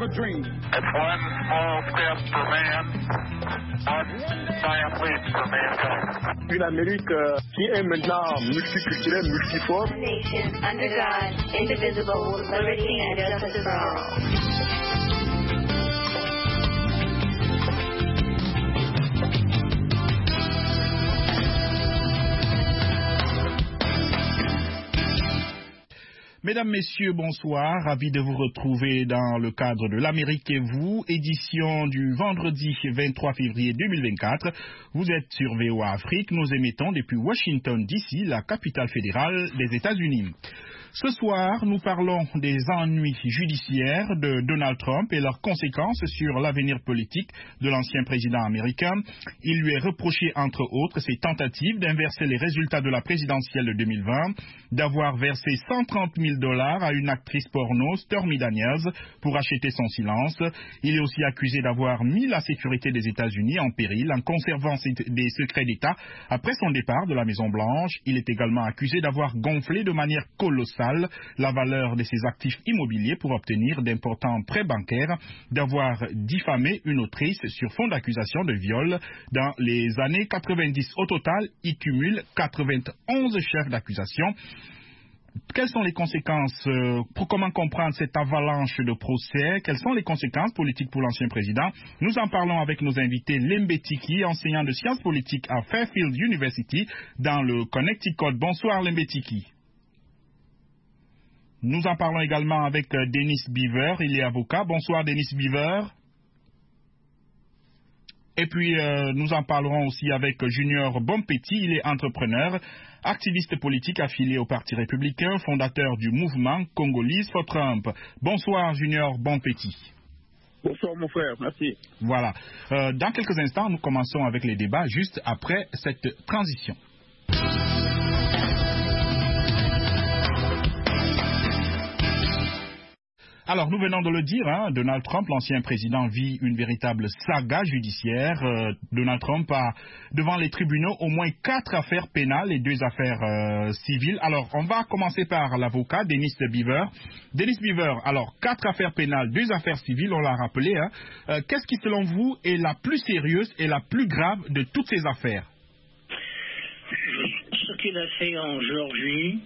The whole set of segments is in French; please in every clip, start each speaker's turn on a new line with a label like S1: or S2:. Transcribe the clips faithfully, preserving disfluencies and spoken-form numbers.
S1: a dream.
S2: It's one small step for man, one giant leap for mankind.
S3: Une Amérique euh, qui est maintenant multiculturelle, multiforme.
S4: Nation under God, indivisible, with liberty and justice for all.
S5: Mesdames, Messieurs, bonsoir. Ravi de vous retrouver dans le cadre de l'Amérique et vous, édition du vendredi vingt-trois février deux mille vingt-quatre. Vous êtes sur V O A Afrique. Nous émettons depuis Washington, D C, la capitale fédérale des États-Unis. Ce soir, nous parlons des ennuis judiciaires de Donald Trump et leurs conséquences sur l'avenir politique de l'ancien président américain. Il lui est reproché, entre autres, ses tentatives d'inverser les résultats de la présidentielle de deux mille vingt, d'avoir versé cent trente mille dollars à une actrice porno, Stormy Daniels, pour acheter son silence. Il est aussi accusé d'avoir mis la sécurité des États-Unis en péril en conservant des secrets d'État après son départ de la Maison-Blanche. Il est également accusé d'avoir gonflé de manière colossale la valeur de ses actifs immobiliers pour obtenir d'importants prêts bancaires, d'avoir diffamé une autrice sur fond d'accusation de viol dans les années quatre-vingt-dix. Au total, il cumule quatre-vingt-onze chefs d'accusation. Quelles sont les conséquences, euh, pour comment comprendre cette avalanche de procès? Quelles sont les conséquences politiques pour l'ancien président? Nous en parlons avec nos invités. Lembetiki, enseignant de sciences politiques à Fairfield University dans le Connecticut. Bonsoir Lembetiki. Nous en parlons également avec euh, Denis Beaver, il est avocat. Bonsoir Denis Beaver. Et puis euh, nous en parlerons aussi avec Junior Bonpetit, il est entrepreneur, activiste politique affilié au Parti républicain, fondateur du mouvement Congolese for Trump. Bonsoir Junior Bonpetit.
S3: Bonsoir mon frère, merci.
S5: Voilà. Euh, dans quelques instants, nous commençons avec les débats juste après cette transition. Alors, nous venons de le dire, hein, Donald Trump, l'ancien président, vit une véritable saga judiciaire. Euh, Donald Trump a, devant les tribunaux, au moins quatre affaires pénales et deux affaires euh, civiles. Alors, on va commencer par l'avocat, Denis Beaver. Denis Beaver, alors, quatre affaires pénales, deux affaires civiles, on l'a rappelé. Hein. Euh, qu'est-ce qui, selon vous, est la plus sérieuse et la plus grave de toutes ces affaires?
S6: Ce qu'il a fait en Géorgie,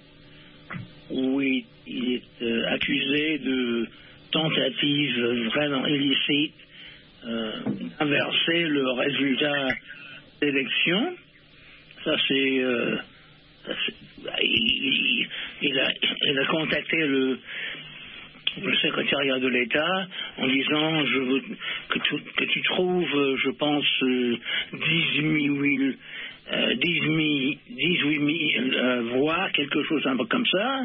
S6: où il, il est euh, accusé de tentative vraiment illicite euh, d'inverser le résultat d'élection. Ça, c'est... Euh, ça, c'est il, il, a, il a contacté le, le secrétariat de l'État en disant je veux que tu, que tu trouves, je pense, euh, dix-huit mille Euh, dix-huit mille euh, voix, quelque chose un peu comme ça,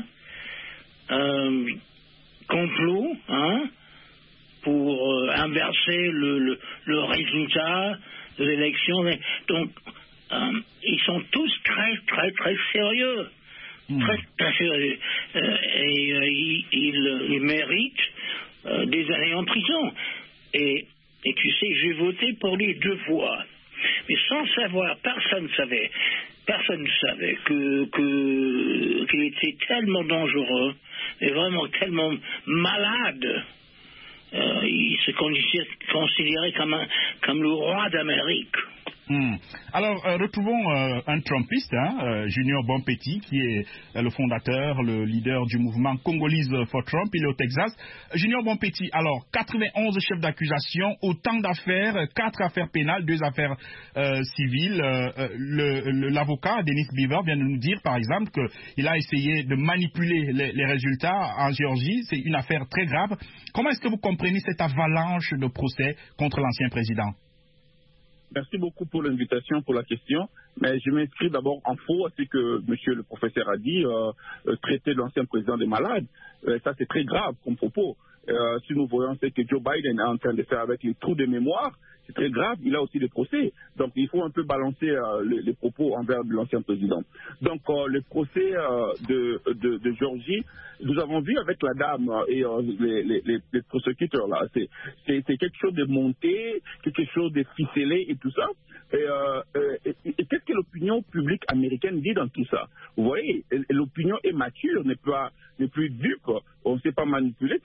S6: euh, complot, hein, pour euh, inverser le, le, le résultat de l'élection. Donc, euh, ils sont tous très, très, très sérieux. Mmh. Très, très sérieux. Euh, et euh, ils, ils, ils méritent euh, des années en prison. Et, et tu sais, j'ai voté pour lui deux fois. Mais sans savoir, personne ne savait, personne ne savait que, que, qu'il était tellement dangereux, et vraiment tellement malade. Euh, il se considérait comme, un, comme le roi d'Amérique.
S5: Hmm. Alors, euh, retrouvons euh, un Trumpiste, hein, euh, Junior Bonpetit, qui est euh, le fondateur, le leader du mouvement Congolese for Trump. Il est au Texas. Junior Bonpetit, alors, quatre-vingt-onze chefs d'accusation, autant d'affaires, quatre affaires pénales, deux affaires euh, civiles. Euh, le, le, l'avocat, Denis Beaver, vient de nous dire, par exemple, qu'il a essayé de manipuler les, les résultats en Géorgie. C'est une affaire très grave. Comment est-ce que vous comprenez cette avalanche de procès contre l'ancien président?
S3: Merci beaucoup pour l'invitation, pour la question. Mais je m'inscris d'abord en faux à ce que monsieur le professeur a dit, euh, euh, traiter l'ancien président de malade. Euh, ça, c'est très grave comme propos. Euh, si nous voyons ce que Joe Biden est en train de faire avec les trous de mémoire, c'est très grave. Il a aussi des procès. Donc, il faut un peu balancer euh, les, les propos envers l'ancien président. Donc, euh, le procès euh, de, de, de Géorgie, nous avons vu avec la dame et euh, les, les, les, les prosecuteurs là, c'est, c'est, c'est quelque chose de monté, quelque chose de ficelé et tout ça. Et, euh, et, et, et qu'est-ce que l'opinion publique américaine dit dans tout ça? Vous voyez, l'opinion est mature, n'est pas, n'est plus dupe. On ne sait pas manipuler cette opinion.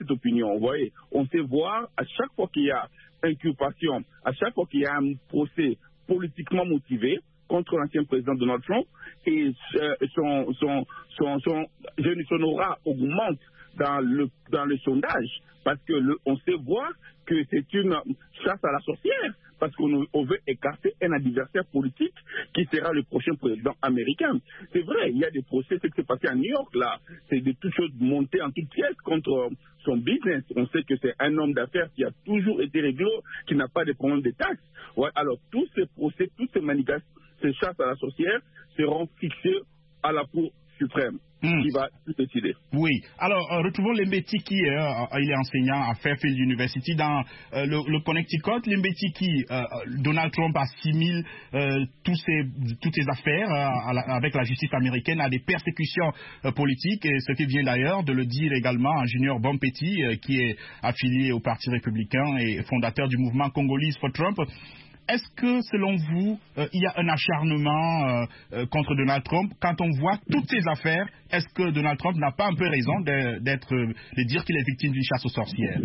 S3: Vous voyez, on sait voir à chaque fois qu'il y a inculpation, à chaque fois qu'il y a un procès politiquement motivé contre l'ancien président Donald Trump, et euh, son, son, son, son, son aura augmente dans le, dans le sondage, parce que le, on sait voir que c'est une chasse à la sorcière, parce qu'on on veut écarter un adversaire politique qui sera le prochain président américain. C'est vrai, il y a des procès, ce qui s'est passé à New York, là, c'est de toutes choses montées en toutes pièces contre son business. On sait que c'est un homme d'affaires qui a toujours été réglo, qui n'a pas de problème de taxes. Ouais, alors, tous ces procès, toutes ces manifestations, ces chasses à la sorcière seront fixées à la Cour suprême. Mmh. Qui va tout décider.
S5: Oui. Alors, euh, retrouvons Lembetiki. Euh, il est enseignant à Fairfield University dans euh, le, le Connecticut. Lembetiki, euh, Donald Trump assimile euh, tous ses, toutes ses affaires euh, à la, avec la justice américaine à des persécutions euh, politiques, et ce qui vient d'ailleurs de le dire également à Junior Bonpetti, euh, qui est affilié au Parti républicain et fondateur du mouvement Congolese for Trump. Est-ce que, selon vous, euh, il y a un acharnement euh, euh, contre Donald Trump quand on voit toutes ces affaires? Est-ce que Donald Trump n'a pas un peu raison de, d'être, de dire qu'il est victime d'une chasse aux sorcières?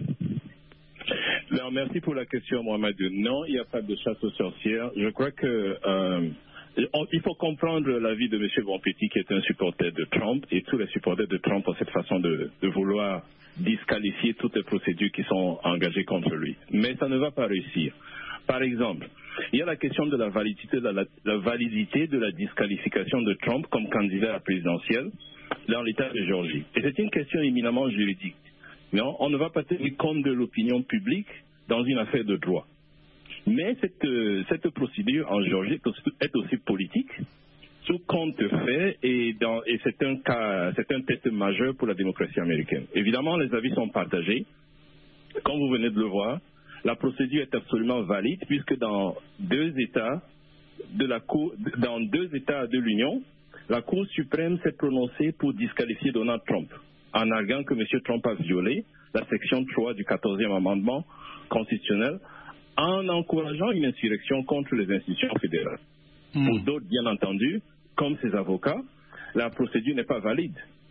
S1: Alors, merci pour la question, Mohamed. Non, il n'y a pas de chasse aux sorcières. Je crois que euh, on, il faut comprendre l'avis de M. Bonpetti, qui est un supporter de Trump, et tous les supporters de Trump ont cette façon de, de vouloir disqualifier toutes les procédures qui sont engagées contre lui. Mais ça ne va pas réussir. Par exemple, il y a la question de la validité de la, la validité de la disqualification de Trump comme candidat à la présidentielle dans l'État de Géorgie. Et c'est une question éminemment juridique. Non, on ne va pas tenir compte de l'opinion publique dans une affaire de droit. Mais cette, cette procédure en Géorgie est aussi politique, sous compte fait, et, dans, et c'est un cas, c'est un test majeur pour la démocratie américaine. Évidemment, les avis sont partagés. Comme vous venez de le voir, la procédure est absolument valide, puisque dans deux États de la Cour, dans deux États de l'Union, la Cour suprême s'est prononcée pour disqualifier Donald Trump, en arguant que M. Trump a violé la section trois du quatorzième amendement constitutionnel, en encourageant une insurrection contre les institutions fédérales. Mmh. Pour d'autres, bien entendu, comme ses avocats, la procédure n'est pas valide,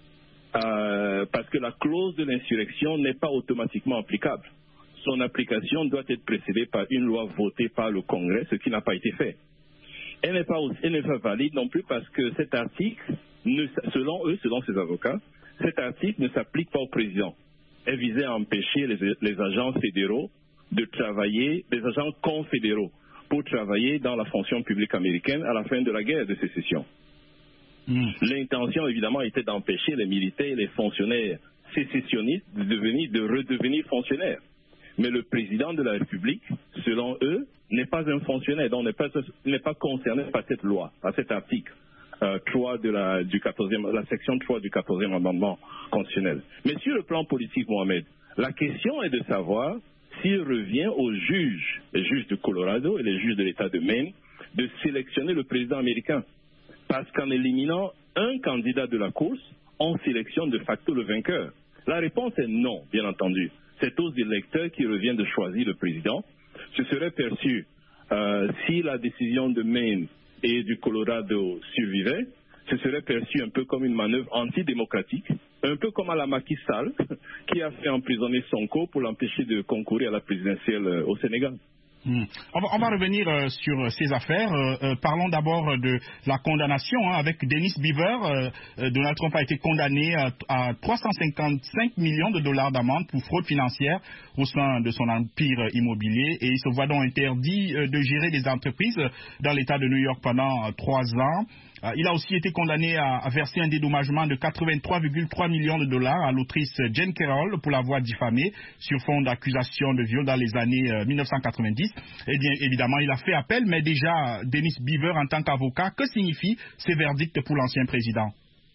S1: euh, parce que la clause de l'insurrection n'est pas automatiquement applicable. Son application doit être précédée par une loi votée par le Congrès, ce qui n'a pas été fait. Elle n'est pas, aussi, elle n'est pas valide non plus parce que cet article, ne, selon eux, selon ses avocats, cet article ne s'applique pas au président. Elle visait à empêcher les, les agents fédéraux de travailler, les agents confédéraux, pour travailler dans la fonction publique américaine à la fin de la guerre de sécession. Mmh. L'intention, évidemment, était d'empêcher les militaires et les fonctionnaires sécessionnistes de, devenir, de redevenir fonctionnaires. Mais le président de la République, selon eux, n'est pas un fonctionnaire, donc n'est pas, n'est pas concerné par cette loi, par cet article euh, trois de la, du quatorzième, la section trois du quatorzième amendement constitutionnel. Mais sur le plan politique, Mohamed, la question est de savoir s'il revient aux juges, les juges de Colorado et les juges de l'État de Maine, de sélectionner le président américain. Parce qu'en éliminant un candidat de la course, on sélectionne de facto le vainqueur. La réponse est non, bien entendu. C'est aux électeurs qui revient de choisir le président. Ce serait perçu, euh, si la décision de Maine et du Colorado survivait, ce serait perçu un peu comme une manœuvre antidémocratique, un peu comme à la Macky Sall, qui a fait emprisonner Sonko pour l'empêcher de concourir à la présidentielle euh, au Sénégal.
S5: Mmh. On, va, on va revenir euh, sur ces affaires. Euh, euh, parlons d'abord de la condamnation hein, avec Dennis Beaver. Euh, euh, Donald Trump a été condamné à, à trois cent cinquante-cinq millions de dollars d'amende pour fraude financière au sein de son empire immobilier, et il se voit donc interdit euh, de gérer des entreprises dans l'État de New York pendant euh, trois ans. Euh, il a aussi été condamné à, à verser un dédommagement de quatre-vingt-trois virgule trois millions de dollars à l'autrice Jane Carroll pour l'avoir diffamée sur fond d'accusation de viol dans les années euh, mille neuf cent quatre-vingt-dix. Eh bien, évidemment, il a fait appel, mais déjà, Dennis Beaver, en tant qu'avocat, que signifie ces verdicts pour l'ancien président?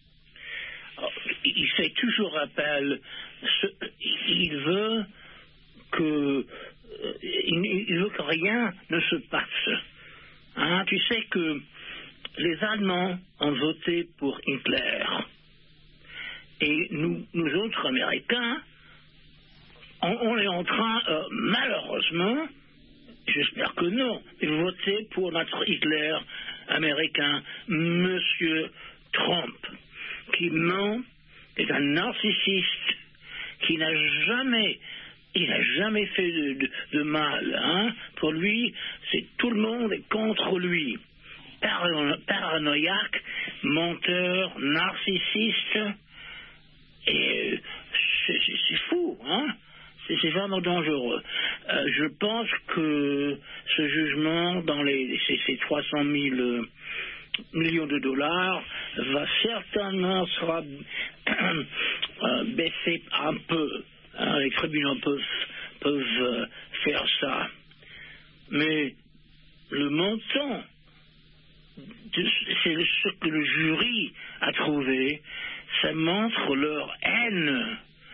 S6: Il fait toujours appel. Il veut que, il veut que rien ne se passe. Hein, tu sais que les Allemands ont voté pour Hitler. Et nous, nous autres Américains, on, on est en train, euh, malheureusement, j'espère que non, de voter pour notre Hitler américain, Monsieur Trump, qui ment, est un narcissiste, qui n'a jamais il n'a jamais fait de, de, de mal. Hein. Pour lui, c'est tout le monde est contre lui. Parano- paranoïaque, menteur, narcissiste. Et c'est, c'est, c'est fou, hein. C'est, c'est vraiment dangereux. Euh, je pense que ce jugement dans les ces, ces trois cent mille euh, millions de dollars va certainement sera euh, baisser un peu. Hein, les tribunaux peuvent, peuvent euh, faire ça. Mais le montant, de, c'est ce que le jury a trouvé, ça montre leur haine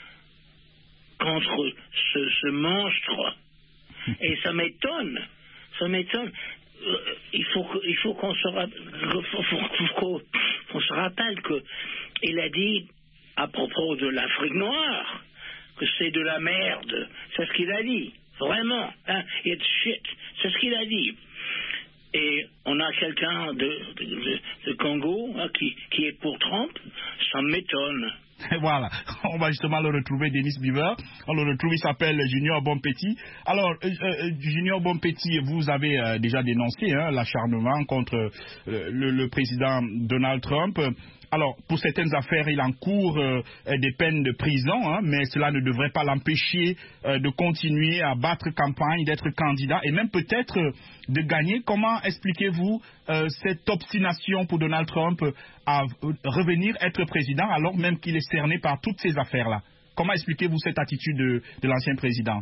S6: contre ce, ce monstre. Et ça m'étonne. Ça m'étonne. Euh, il faut que, il faut qu'on se rappelle, faut, faut, faut qu'on se rappelle que il a dit à propos de l'Afrique noire que c'est de la merde. C'est ce qu'il a dit. Vraiment. Hein? It's shit. C'est ce qu'il a dit. Et on a quelqu'un de, de, de, de Congo hein, qui, qui est pour Trump. Ça m'étonne.
S5: Voilà, on va justement le retrouver, Denis Beaver. On le retrouve, il s'appelle Junior Bonpetit. Alors, euh, euh, Junior Bonpetit, vous avez euh, déjà dénoncé hein, l'acharnement contre euh, le, le président Donald Trump. Alors, pour certaines affaires, il encourt euh, des peines de prison, hein, mais cela ne devrait pas l'empêcher euh, de continuer à battre campagne, d'être candidat et même peut-être euh, de gagner. Comment expliquez-vous euh, cette obstination pour Donald Trump à euh, revenir être président alors même qu'il est cerné par toutes ces affaires-là? Comment expliquez-vous cette attitude de, de l'ancien président?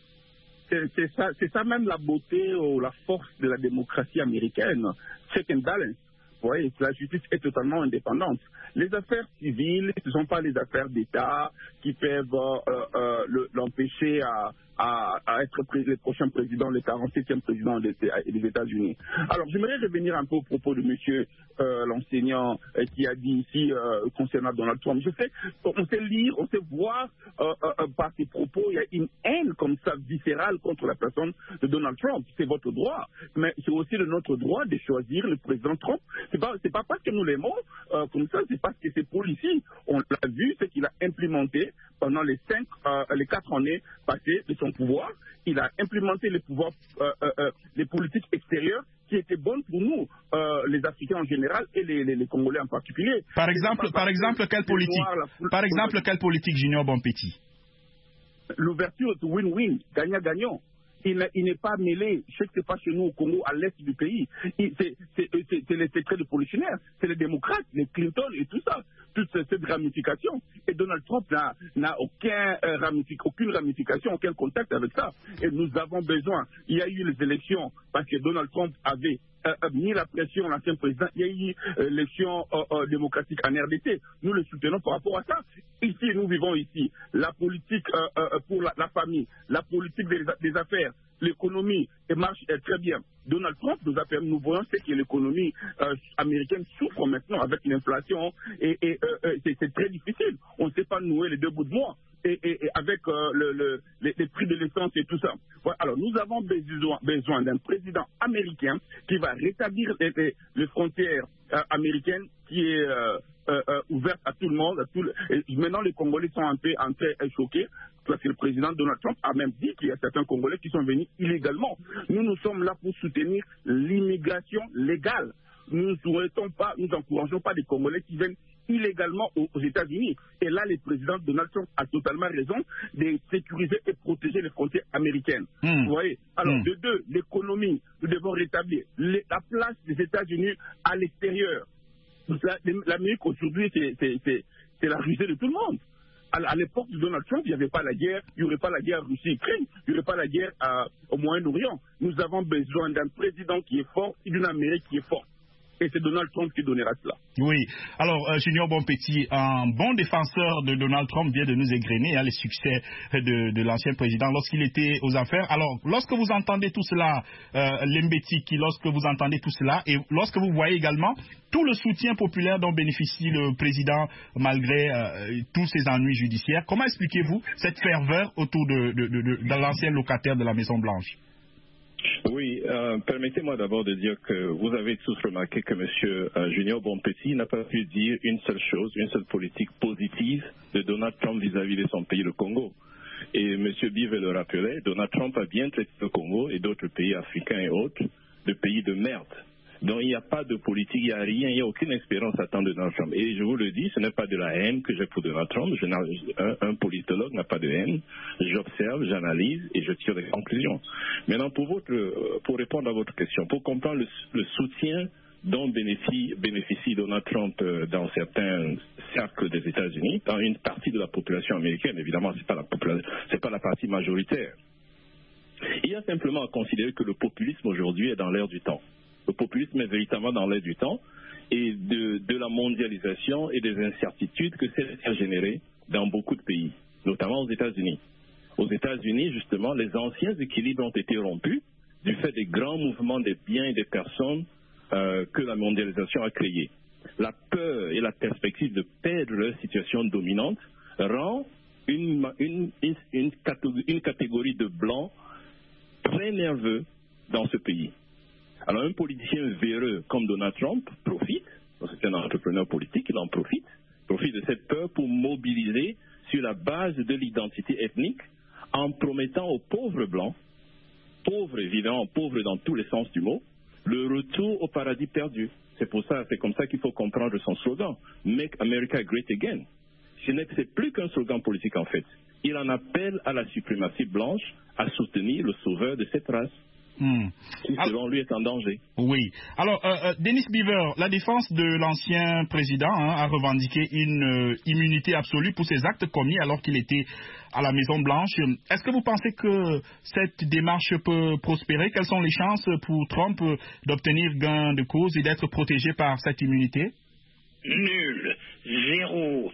S3: C'est, c'est, ça, c'est ça même la beauté ou la force de la démocratie américaine. Check and balance. Oui, la justice est totalement indépendante. Les affaires civiles, ce ne sont pas les affaires d'État qui peuvent euh, euh, le, l'empêcher à, à, à être pré- le prochain président, le quarante-septième président des, des États-Unis. Alors, j'aimerais revenir un peu au propos de monsieur euh, l'enseignant euh, qui a dit ici euh, concernant Donald Trump. Je sais, on sait lire, on sait voir euh, euh, par ses propos, il y a une haine comme ça viscérale contre la personne de Donald Trump. C'est votre droit, mais c'est aussi de notre droit de choisir le président Trump. C'est pas, c'est pas parce que nous l'aimons euh, comme ça, c'est parce que c'est politique. On l'a vu, ce qu'il a implémenté pendant les cinq, euh, les quatre années passées de son pouvoir. Il a implémenté les pouvoirs, euh, euh, les politiques extérieures qui étaient bonnes pour nous, euh, les Africains en général et les, les, les Congolais en particulier.
S5: Par exemple, par exemple, quelle politique, la... par exemple, quelle politique, Junior Bonpetit?
S3: L'ouverture de win-win, gagnant-gagnant. Il n'est, il n'est pas mêlé, je sais que c'est pas chez nous au Congo, à l'est du pays. Il, c'est, c'est, c'est, c'est les secrets de polichinelles, c'est les démocrates, les Clinton et tout ça, toute cette, cette ramification. Et Donald Trump n'a, n'a aucun, euh, ramific, aucune ramification, aucun contact avec ça. Et nous avons besoin. Il y a eu les élections parce que Donald Trump avait euh, mis la pression à l'ancien président. Il y a eu euh, l'élection euh, euh, démocratique en R D C. Nous le soutenons par rapport à ça. Ici, nous vivons ici. La politique euh, euh, pour la, la famille, la politique des, des affaires, l'économie marche très bien. Donald Trump nous a permis, nous voyons ce que l'économie euh, américaine souffre maintenant avec l'inflation et, et euh, c'est, c'est très difficile. On ne sait pas nouer les deux bouts de mois. Et, et, et avec euh, le, le, les, les prix de l'essence et tout ça. Voilà. Alors nous avons besoin, besoin d'un président américain qui va rétablir les, les, les frontières euh, américaines, qui est euh, euh, euh, ouverte à tout le monde. À tout le... Et maintenant les Congolais sont un peu, un peu choqués parce que le président Donald Trump a même dit qu'il y a certains Congolais qui sont venus illégalement. Nous, nous sommes là pour soutenir l'immigration légale. Nous ne souhaitons pas, nous n'encourageons pas des Congolais qui viennent illégalement aux États-Unis. Et là, le président Donald Trump a totalement raison de sécuriser et protéger les frontières américaines. Mmh. Vous voyez? Alors, mmh. de deux, l'économie, nous devons rétablir les, la place des États-Unis à l'extérieur. L'Amérique aujourd'hui, c'est, c'est, c'est, c'est la rusée de tout le monde. À l'époque de Donald Trump, il n'y avait pas la guerre, il n'y aurait pas la guerre Russie-Ukraine, il n'y aurait pas la guerre euh, au Moyen-Orient. Nous avons besoin d'un président qui est fort et d'une Amérique qui est forte. Et c'est Donald Trump qui donnera cela.
S5: Oui. Alors, euh, Junior Bonpetit, un bon défenseur de Donald Trump vient de nous égrener hein, les succès de, de l'ancien président lorsqu'il était aux affaires. Alors, lorsque vous entendez tout cela, euh, Lembetiki, lorsque vous entendez tout cela, et lorsque vous voyez également tout le soutien populaire dont bénéficie le président malgré euh, tous ses ennuis judiciaires, comment expliquez-vous cette ferveur autour de, de, de, de, de l'ancien locataire de la Maison-Blanche?
S1: Oui, euh, permettez-moi d'abord de dire que vous avez tous remarqué que M. Euh, Junior Bonpetit n'a pas pu dire une seule chose, une seule politique positive de Donald Trump vis-à-vis de son pays, le Congo. Et M. Bive le rappelait, Donald Trump a bien traité le Congo et d'autres pays africains et autres de pays de merde. Donc il n'y a pas de politique, il n'y a rien, il n'y a aucune expérience à attendre de Donald Trump. Et je vous le dis, ce n'est pas de la haine que j'ai pour Donald Trump. Je un, un politologue n'a pas de haine. J'observe, j'analyse et je tire des conclusions. Maintenant, pour, votre, pour répondre à votre question, pour comprendre le, le soutien dont bénéficie, bénéficie Donald Trump dans certains cercles des États-Unis, dans une partie de la population américaine, évidemment, ce n'est pas la population, c'est pas la partie majoritaire. Il y a simplement à considérer que le populisme aujourd'hui est dans l'air du temps. Le populisme est véritablement dans l'air du temps et de, de la mondialisation et des incertitudes que celle-ci a générées dans beaucoup de pays, notamment aux États-Unis. Aux États-Unis, justement, les anciens équilibres ont été rompus du fait des grands mouvements des biens et des personnes euh, que la mondialisation a créés. La peur et la perspective de perdre leur situation dominante rend une, une, une, une, catégorie, une catégorie de blancs très nerveux dans ce pays. Alors un politicien véreux comme Donald Trump profite, c'est un entrepreneur politique, il en profite, profite de cette peur pour mobiliser sur la base de l'identité ethnique en promettant aux pauvres blancs, pauvres évidemment, pauvres dans tous les sens du mot, le retour au paradis perdu. C'est pour ça, c'est comme ça qu'il faut comprendre son slogan, Make America Great Again. Ce n'est c'est plus qu'un slogan politique en fait. Il en appelle à la suprématie blanche à soutenir le sauveur de cette race. Hmm. Qui, selon lui, est en danger.
S5: Oui. Alors, euh, euh, Dennis Beaver, la défense de l'ancien président hein, a revendiqué une euh, immunité absolue pour ses actes commis alors qu'il était à la Maison-Blanche. Est-ce que vous pensez que cette démarche peut prospérer? Quelles sont les chances pour Trump d'obtenir gain de cause et d'être protégé par cette immunité?
S6: Nul. Zéro.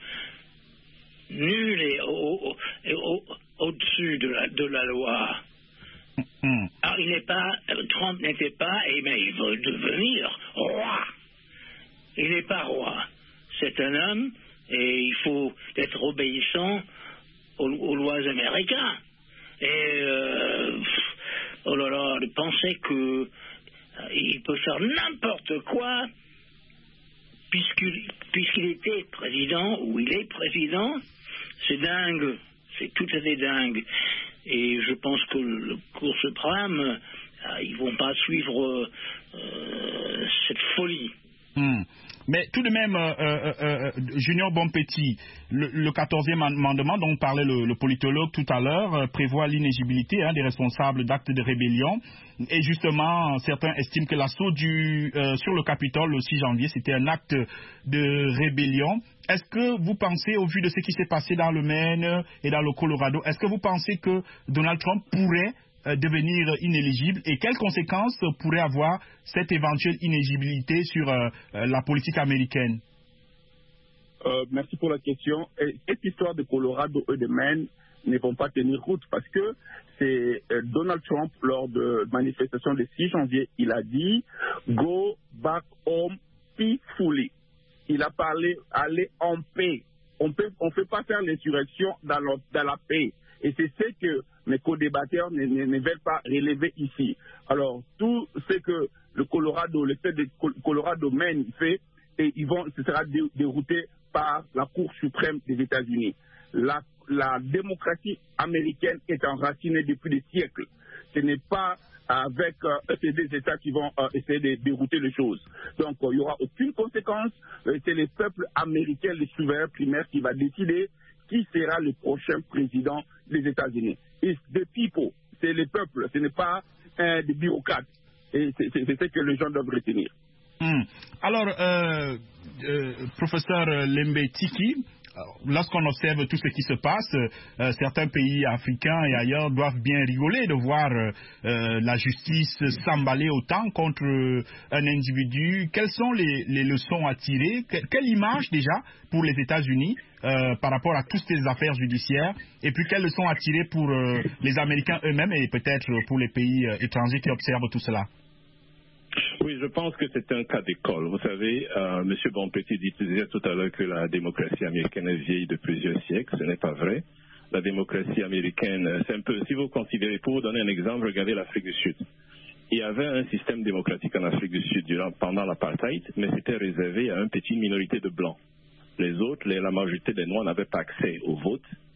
S6: Nul est au, au, au, au-dessus de la, de la loi. Mmh. Alors, il n'est pas, Trump n'était pas, et mais il veut devenir roi. Il n'est pas roi. C'est un homme, et il faut être obéissant aux, aux lois américaines. Et, euh, oh là là, de penser que euh, il peut faire n'importe quoi, puisqu'il, puisqu'il était président, ou il est président, c'est dingue. C'est tout à fait dingue. Et je pense que le Cour suprême, euh, ils ne vont pas suivre euh, cette folie.
S5: Mmh. Mais tout de même, euh, euh, euh, Junior Bonpetit, le, le quatorzième amendement dont parlait le, le politologue tout à l'heure euh, prévoit l'inéligibilité hein, des responsables d'actes de rébellion. Et justement, certains estiment que l'assaut du, euh, sur le Capitole le six janvier, c'était un acte de rébellion. Est-ce que vous pensez, au vu de ce qui s'est passé dans le Maine et dans le Colorado, est-ce que vous pensez que Donald Trump pourrait euh, devenir inéligible et quelles conséquences pourrait avoir cette éventuelle inéligibilité sur euh, la politique américaine?
S3: euh, Merci pour la question. Et cette histoire de Colorado et de Maine ne vont pas tenir route parce que c'est euh, Donald Trump, lors de manifestation du six janvier, il a dit « Go back home peacefully ». Il a parlé « aller en paix ». On ne on fait pas faire l'insurrection dans, dans la paix. Et c'est ce que mes co-débatteurs ne, ne, ne veulent pas relever ici. Alors, tout ce que le Colorado, le fait de Colorado Maine fait, et ils vont, ce sera dérouté par la Cour suprême des États-Unis. La, la démocratie américaine est enracinée depuis des siècles. Ce n'est pas avec euh, ces deux États qui vont euh, essayer de dérouter les choses. Donc, il euh, n'y aura aucune conséquence. Euh, c'est le peuple américain, le souverain primaire, qui va décider qui sera le prochain président des États-Unis. It's the people, c'est le peuple, ce n'est pas euh, des bureaucrates. Et c'est, c'est, c'est ce que les gens doivent retenir.
S5: Hum. Alors, euh, euh, professeur Lembetiki, lorsqu'on observe tout ce qui se passe, euh, certains pays africains et ailleurs doivent bien rigoler de voir euh, la justice s'emballer autant contre euh, un individu. Quelles sont les, les leçons à tirer? Que, quelle image déjà pour les États-Unis euh, par rapport à toutes ces affaires judiciaires? Et puis quelles leçons à tirer pour euh, les Américains eux-mêmes et peut-être pour les pays euh, étrangers qui observent tout cela?
S1: Oui, je pense que c'est un cas d'école. Vous savez, euh, M. Bonpetit disait tout à l'heure que la démocratie américaine est vieille de plusieurs siècles. Ce n'est pas vrai. La démocratie américaine, c'est un peu, si vous considérez, pour vous donner un exemple, regardez l'Afrique du Sud. Il y avait un système démocratique en Afrique du Sud durant, pendant l'apartheid, mais c'était réservé à une petite minorité de blancs. Les autres, les, la majorité des noirs n'avaient pas accès au vote.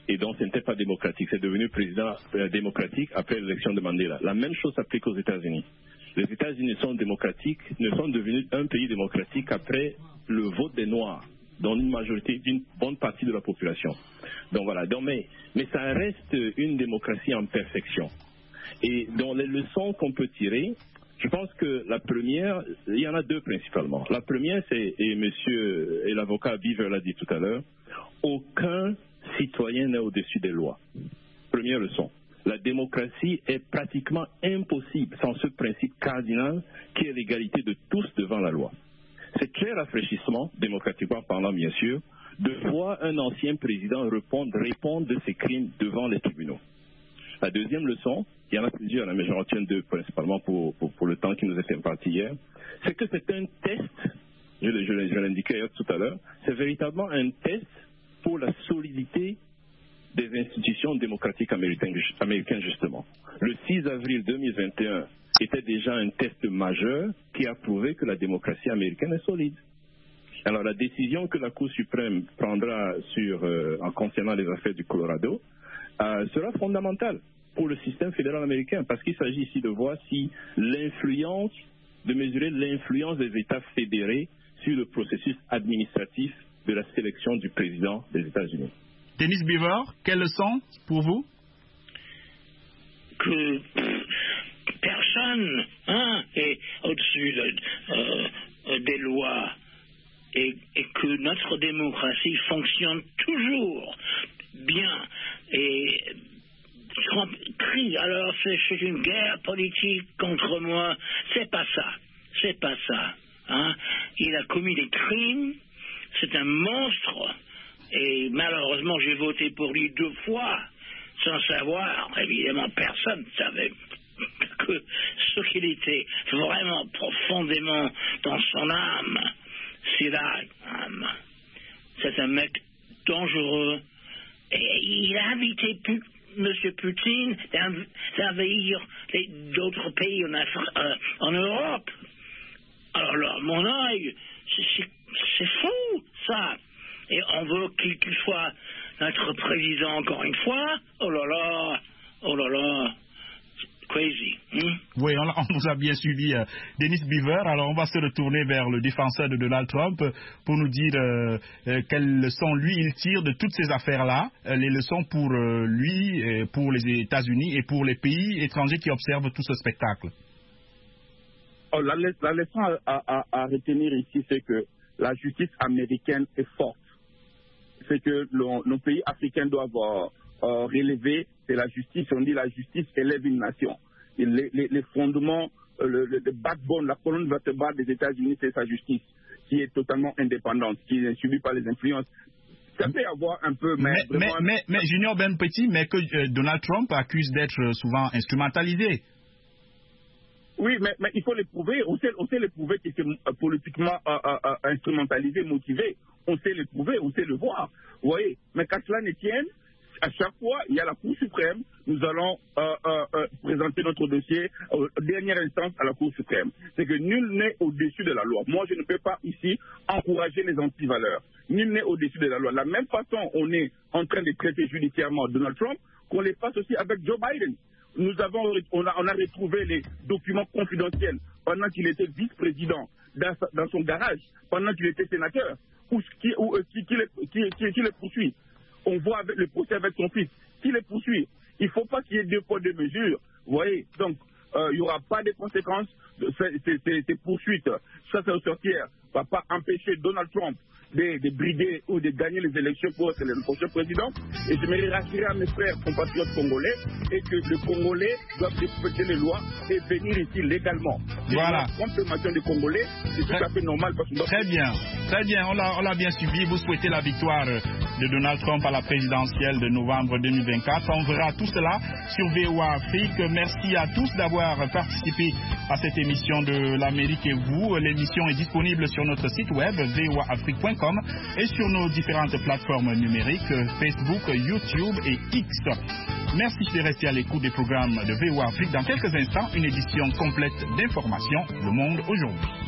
S1: Et donc, ce n'était pas démocratique. C'est devenu président euh, démocratique après l'élection de Mandela. La même chose s'applique aux États-Unis. Les États-Unis sont démocratiques, ne sont devenus un pays démocratique après le vote des Noirs, dont une majorité, d'une bonne partie de la population. Donc voilà. Donc, mais, mais ça reste une démocratie en perfection. Et dans les leçons qu'on peut tirer, je pense que la première, il y en a deux principalement. La première, c'est, et monsieur, et l'avocat Beaver l'a dit tout à l'heure, aucun citoyen n'est au-dessus des lois. Première leçon. La démocratie est pratiquement impossible sans ce principe cardinal qui est l'égalité de tous devant la loi. C'est très rafraîchissement, démocratiquement parlant bien sûr, de voir un ancien président répondre, répondre de ses crimes devant les tribunaux. La deuxième leçon, il y en a plusieurs, mais j'en retiens deux principalement pour, pour, pour le temps qui nous est imparti hier, c'est que c'est un test, je, je, je l'indiquais tout à l'heure, c'est véritablement un test pour la solidité des institutions démocratiques américaines, américaines justement. Le six avril deux mille vingt et un était déjà un test majeur qui a prouvé que la démocratie américaine est solide. Alors la décision que la Cour suprême prendra sur, euh, en concernant les affaires du Colorado euh, sera fondamentale pour le système fédéral américain, parce qu'il s'agit ici de voir si l'influence, de mesurer l'influence des États fédérés sur le processus administratif de la sélection du président des États-Unis.
S5: Dennis Beaver, quelle leçon pour vous?
S6: Que personne hein, est au-dessus de, euh, des lois et, et que notre démocratie fonctionne toujours bien. Et Trump crie, alors c'est, c'est une guerre politique contre moi. C'est pas ça. C'est pas ça. Hein. Il a commis des crimes. C'est un monstre. Et malheureusement, j'ai voté pour lui deux fois, sans savoir, évidemment, personne ne savait que ce qu'il était vraiment profondément dans son âme, c'est la âme. C'est un mec dangereux. Et il a invité Pu- M. Poutine d'envahir d'autres pays en, Afri- euh, en Europe. Alors là, mon œil, c'est, c'est, c'est fou, ça. Et on veut qu'il, qu'il soit notre président encore une fois. Oh là là, oh là là, crazy. Hmm?
S5: Oui, on, on vous a bien suivi, euh, Dennis Beaver. Alors, on va se retourner vers le défenseur de Donald Trump pour nous dire euh, euh, quelles leçons lui il tire de toutes ces affaires-là, euh, les leçons pour euh, lui, euh, pour les États-Unis et pour les pays étrangers qui observent tout ce spectacle.
S3: Oh, la, la leçon à, à, à retenir ici, c'est que la justice américaine est forte. C'est que le, nos pays africains doivent euh, euh, relever, c'est la justice. On dit la justice élève une nation. Et les, les, les fondements, euh, le, le, le backbone, la colonne vertébrale des États-Unis, c'est sa justice, qui est totalement indépendante, qui n'est subie par les influences. Ça peut y avoir un peu, mais...
S5: Mais, mais, mais, mais Junior Ben Petit, mais que euh, Donald Trump accuse d'être souvent instrumentalisé.
S3: Oui, mais, mais il faut les prouver. On sait, on sait les prouver qu'ils sont politiquement euh, euh, instrumentalisés, motivés. On sait les prouver, on sait le voir. Vous voyez, mais qu'à cela ne tienne, à chaque fois, il y a la Cour suprême. Nous allons euh, euh, euh, présenter notre dossier en dernière instance à la Cour suprême. C'est que nul n'est au-dessus de la loi. Moi, je ne peux pas ici encourager les antivaleurs. Nul n'est au-dessus de la loi. De la même façon, on est en train de traiter judiciairement Donald Trump, qu'on les fasse aussi avec Joe Biden. Nous avons, on a, on a retrouvé les documents confidentiels pendant qu'il était vice-président dans, dans son garage, pendant qu'il était sénateur, ou qui, ou, qui, qui, les, qui, qui, qui les poursuit. On voit avec le procès avec son fils, qui les poursuit. Il ne faut pas qu'il y ait deux poids, deux mesures. Vous voyez, donc euh, il n'y aura pas de conséquences. Ces poursuites, ça c'est sortir, ne va pas empêcher Donald Trump de, de brider ou de gagner les élections pour être le prochain président. Et je me rassurer à mes frères compatriotes congolais et que les Congolais doivent respecter les lois et venir ici légalement.
S5: Voilà.
S3: La confirmation des Congolais, c'est tout à fait normal. Parce que
S5: très bien, très bien, on l'a, on l'a bien suivi. Vous souhaitez la victoire de Donald Trump à la présidentielle de novembre deux mille vingt-quatre. On verra tout cela sur V O A Afrique. Merci à tous d'avoir participé à cette émission de l'Amérique et vous. L'émission est disponible sur notre site web v o a afrique point com et sur nos différentes plateformes numériques Facebook, YouTube et X. Merci de rester à l'écoute des programmes de V O A Afrique. Dans quelques instants, une édition complète d'informations Le Monde aujourd'hui.